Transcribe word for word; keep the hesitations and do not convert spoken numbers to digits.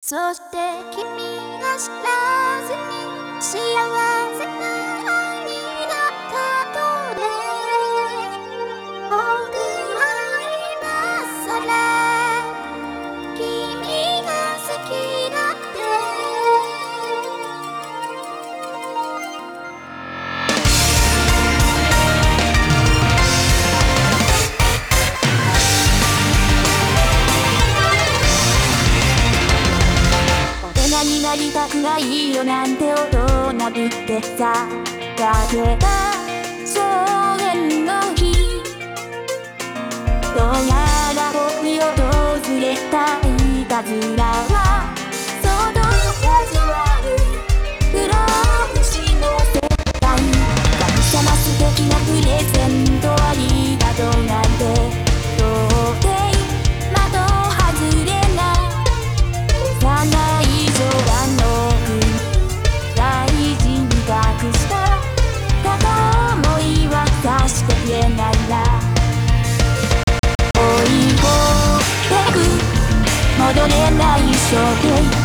そして君が知らずに幸せな愛になったとで僕は今さら君が好きだってになりたくないよなんて大人ぶってさだけが少年の日どうやら僕に訪れたいたずらはそのカジュアル不老不死の世界神様素敵なプレゼントありがとうなんて到底的外れな幼いしてくれないな追い込んでく戻れない一生懸命